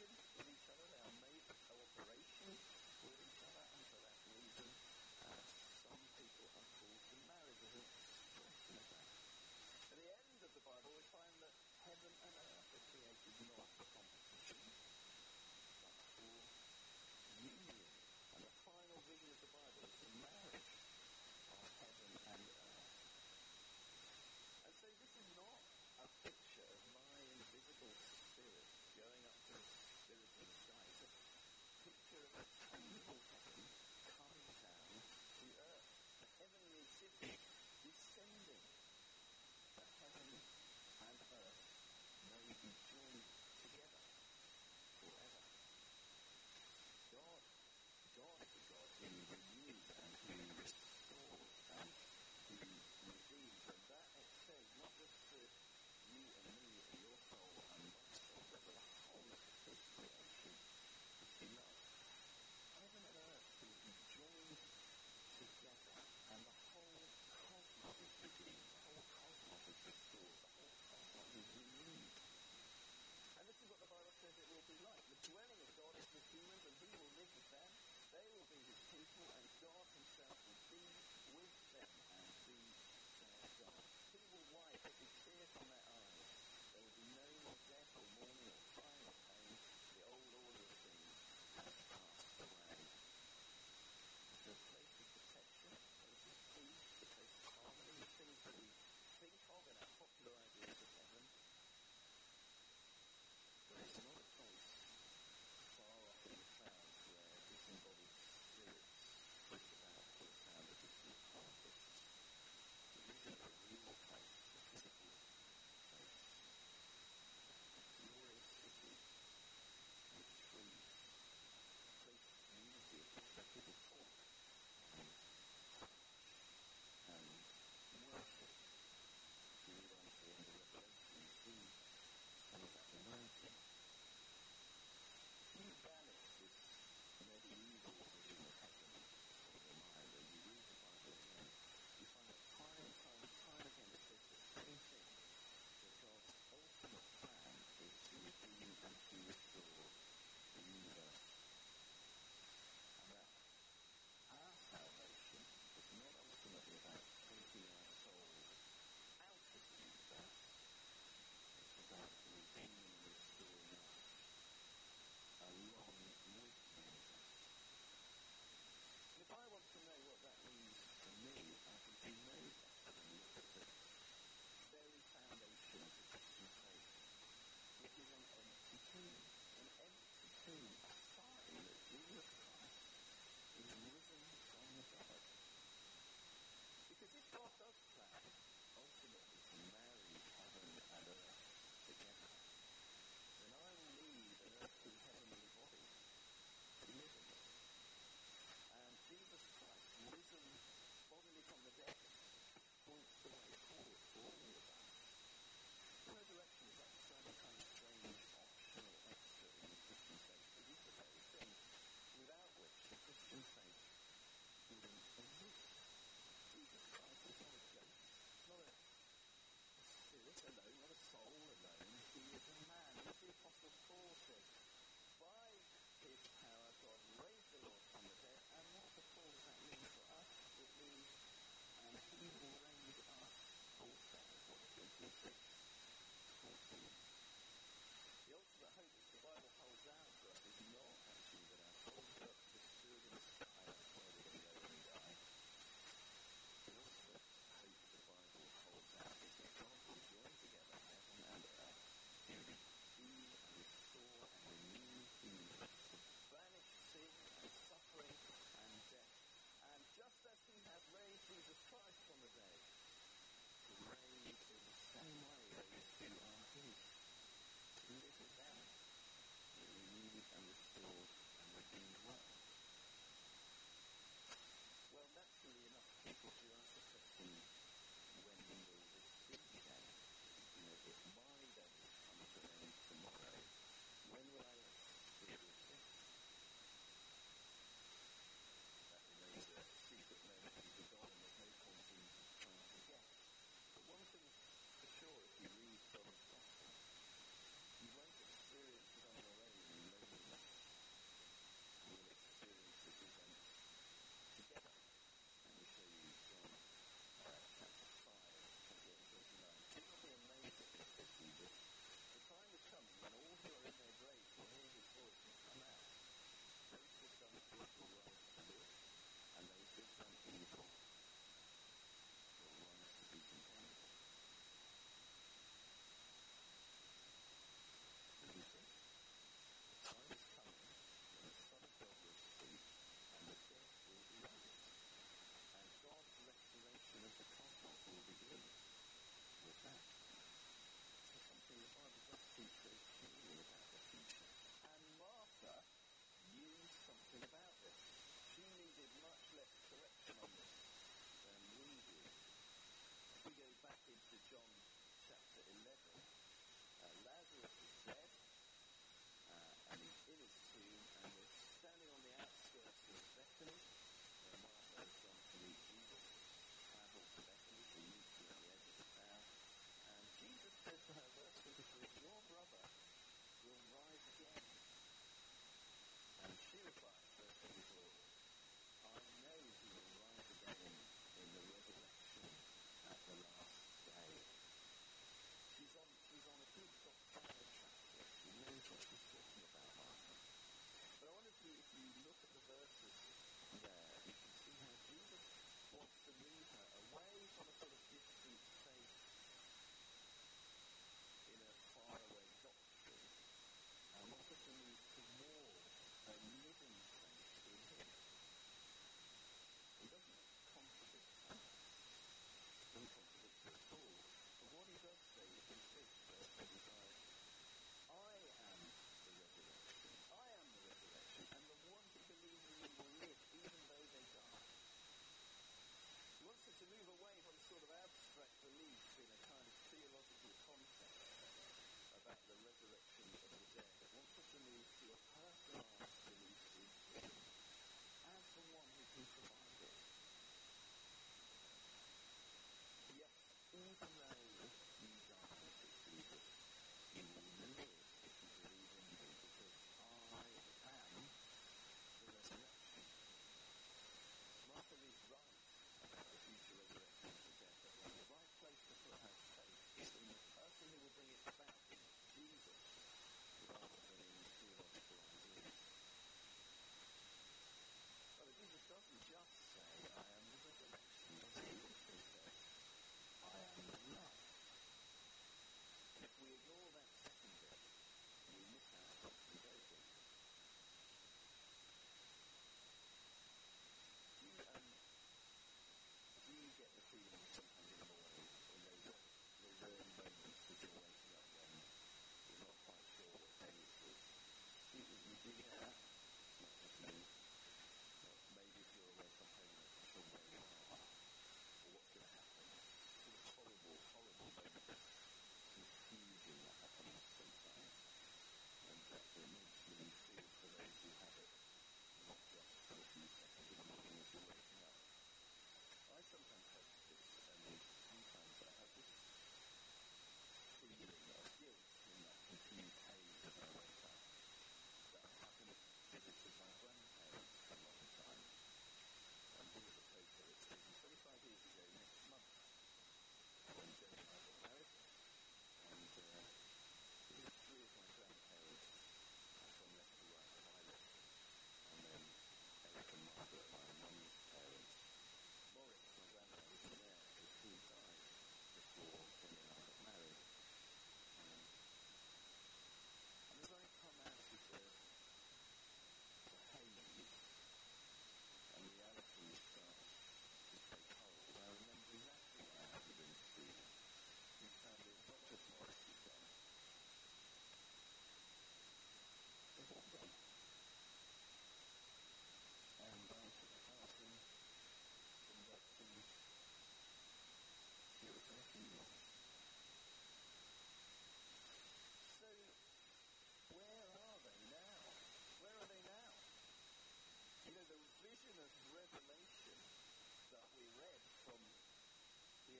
connection with each other. They are made for cooperation with each other, and for that reason, some people are called to marriage as an expression of that. At the end of the Bible, we find that heaven and earth are created not for competition, but for union. And the final vision of the Bible is the marriage of heaven and earth. And so this is not a picture of my invisible spirit going up to the spirit in the sky. It's a picture of a tangible heaven coming down to earth. A heavenly city descending. That heaven and earth may be joined together forever. God is a God who renews and who restores and who redeems. And that extends not just to you and me and your soul and my soul, but to the whole of his creation, which he loves. Heaven and earth will be joined together, and the whole cosmos is redeemed, the whole cosmos is restored, the whole cosmos is renewed. And this is what the Bible says it will be like. The dwelling of God is with humans, and he will live with them. They will be his people, and God himself will be with them and be their God. He will wipe every tear from their eyes. There will be no more death or mourning or crying or pain. The old order of things has passed away. It's a place of protection, a place of peace, a place of harmony, the things that we think of in our popular ideas of heaven. But it's not a place far off in the clouds where disembodied spirits flit about to the sound of distant harpists. It isn't a real place, a physical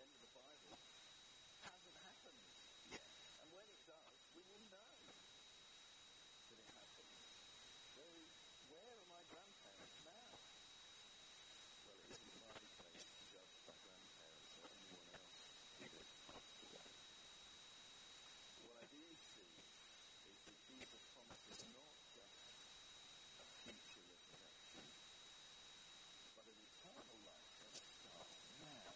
the end of the Bible hasn't happened yet. And when it does, we will know that it happened. So, where are my grandparents now? Well, it isn't my place to judge my grandparents or anyone else who has passed away. What I do see is that Jesus promises not just a future resurrection, but an eternal life that starts now.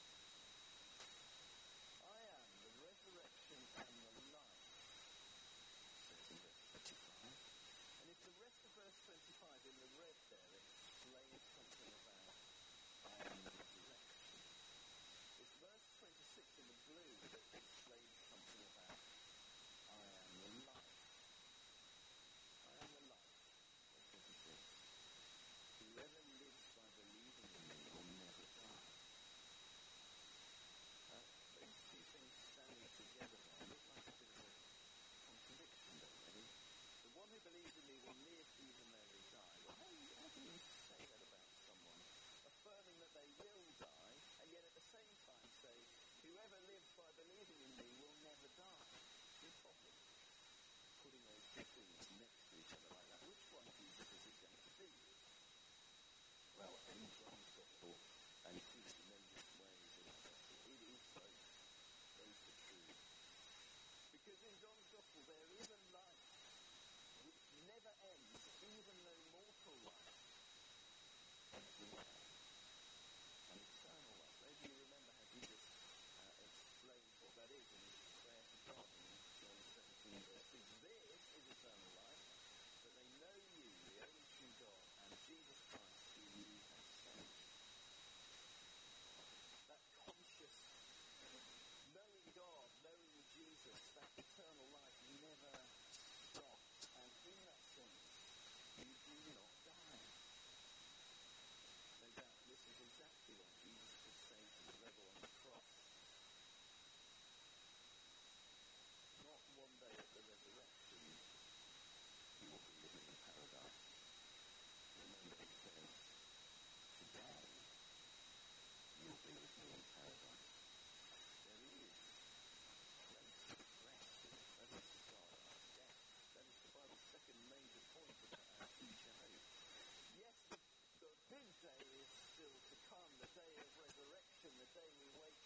I am the resurrection and the life, says in verse 25. And if the rest of verse 25 in the red there explains something about I am the resurrection, it's verse 26 in the blue that explains something about I am the life. I am the life, verse 26. Whoever lives by believing in me will never die. Those two things standing together there look like a bit of a contradiction, don't they? The one who believes in me will live even though they die. Well, how can you say that about someone? Affirming that they will die, and yet at the same time say, whoever lives by believing in me will never die. It's impossible. Putting those two things next to each other like that. Which one, Jesus, is it going to be? Well, in John's Gospel, and it seems in many different ways in our Gospel, it is both. Both are true. Because in John's Gospel there is a life which never ends, even though mortal life ebbs away. An eternal life. Maybe you remember how Jesus explains what that is in his prayer to God in John 17 verse 6. This is eternal life, that they know you, the only true God, and Jesus Christ, whom you have sent. That conscious knowing God, knowing Jesus, that eternal life never stops. And in that sense, you do not die. No doubt this is exactly what Jesus was saying to the rebel on the cross. Not one day at the resurrection, you will be living in paradise. Remember, he says, today, you will be with me in paradise. There is a place of rest in the presence of God after death. That is the Bible's second major point about our future hope. Yes, the big day is still to come, the day of resurrection, the day we wake